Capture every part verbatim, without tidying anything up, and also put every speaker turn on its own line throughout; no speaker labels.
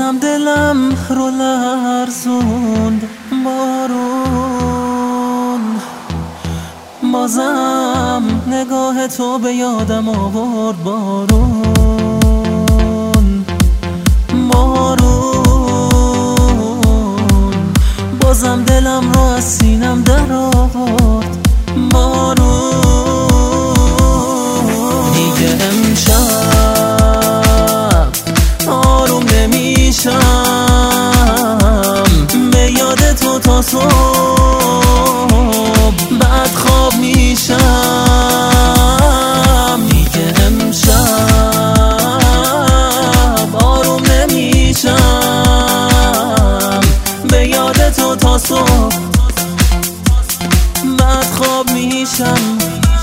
بازم دلم رو لرزوند بارون، بازم نگاه تو به یادم آورد بارون، بارون بازم دلم رو از سینم در آورد بارون. دیگه امشب آروم نمیشم، به یاد تو تا صبح بعد خواب میشم. دیگه امشب آروم نمیشم، به یاد تو تا صبح بعد خواب میشم.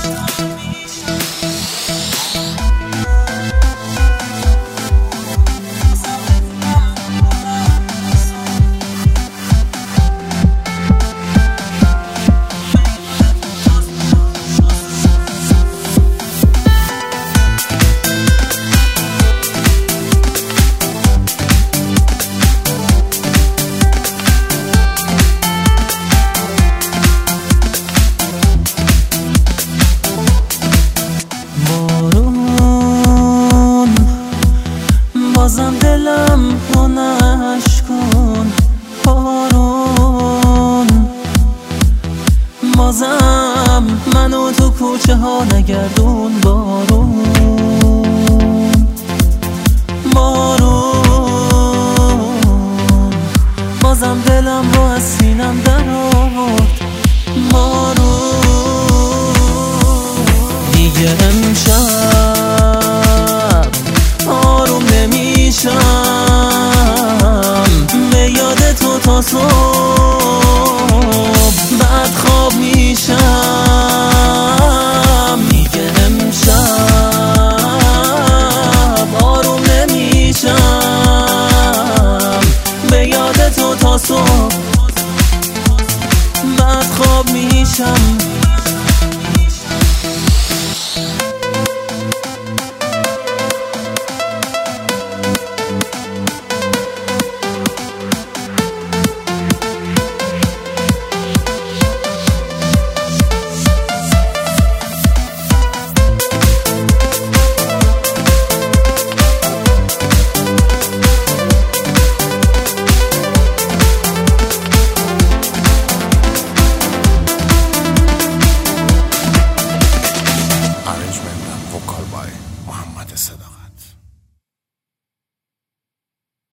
بازم دلم رو نشکن بارون، بازم منو تو کوچه ها نگردون بارون، بارون بازم دلم رو از سینم در آورد بارون. دیگه امشب آروم نمیشم، به یاد تو تا صبح بعد خواب میشم. دیگه امشب آروم نمیشم، به یاد تو تا صبح بعد خواب میشم.